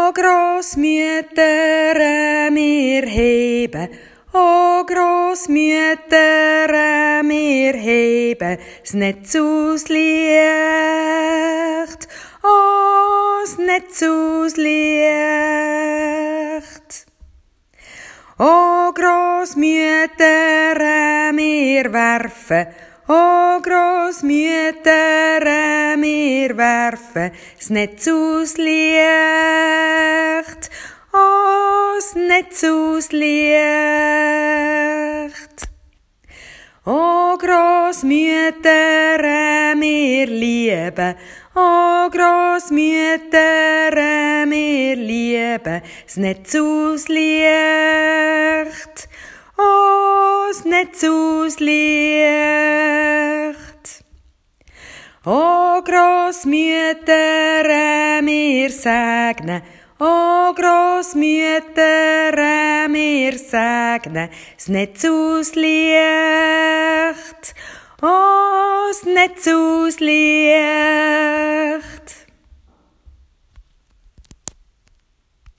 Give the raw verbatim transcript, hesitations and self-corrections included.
O Großmütter, wir heben, o Großmütter, wir heben das Netz aus Licht, o das Netz aus Licht. O Großmütter, wir werfen, o Großmütter, wir werfen das Netz aus Licht, o das Netz aus Licht. O Großmütter, wir lieben, o Großmütter, wir lieben das Netz aus Licht, o das Netz aus Licht. O Großmütter, wir segnen, o Großmütter, wir segnen das Netz aus Licht, o das Netz aus Licht.